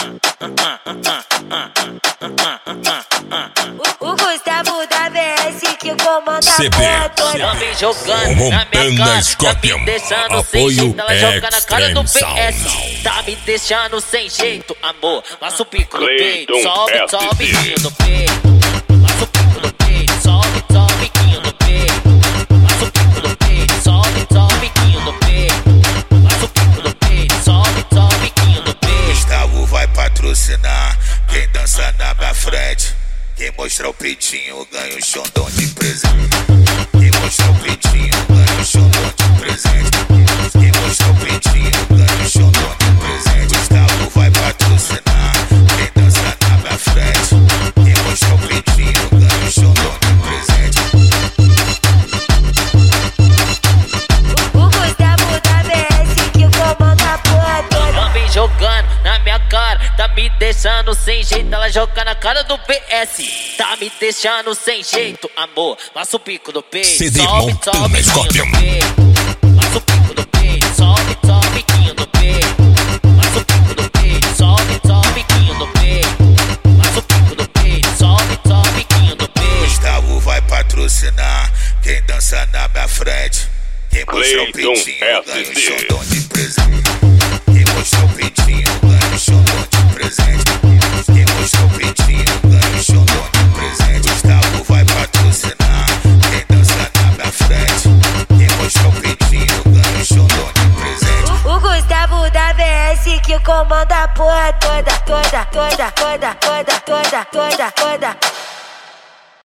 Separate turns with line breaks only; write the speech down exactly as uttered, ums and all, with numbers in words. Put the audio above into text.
O, o Gustavo da B S que comanda
C B,
a porra toda.
Ela vem jogando na minha cara, tá me deixando sem jeito. Ela joga na cara do P S, tá me deixando sem jeito, amor. Passa o pico no peito, sobe, sobe o biquinho no peito. Passa o pico no peito, sobe, sobe o biquinho no peito. Passa o pico no peito, sobe, sobe o biquinho no peito. Passa o pico no peito, sobe, sobe o biquinho no peito.
Gustavo vai patrocinar quem dança na minha frente. Quem mostrar o peitinho ganha um xondão de presente. Quem mostrar o peitinho ganha um xondão de presente. Quem mostrar o peitinho ganha um xondão de presente. Gustavo vai patrocinar quem dança na minha frente. Quem mostrar o peitinho ganha um xondão de presente.
O Gustavo da B S que comanda a porra toda.
Ela vem jogando na minha cara, tá me deixando sem jeito. Ela joga na cara do P S, tá me deixando sem jeito, amor. Passa o pico no peito,
C D
sobe,
Montana
sobe o biquinho
Scorpion.
no peito. Passa o pico no peito, sobe, sobe o biquinho no peito. Passa o pico no peito, sobe, sobe o biquinho no peito. Passa o pico no peito, sobe, sobe o biquinho no peito.
Gustavo vai patrocinar quem dança na minha frente. Quem mostrar o peitinho ganha um xondão de presente. Quem mostrar o peitinho ganha um xondão de presente. Quem mostrar o peitinho ganha um xondão de presente. Gustavo vai patrocinar quem dança na minha frente. Quem mostrar o peitinho ganha um xondão de presente.
O, o Gustavo da B S que comanda a porra toda, toda, toda, toda, toda, toda, toda, toda.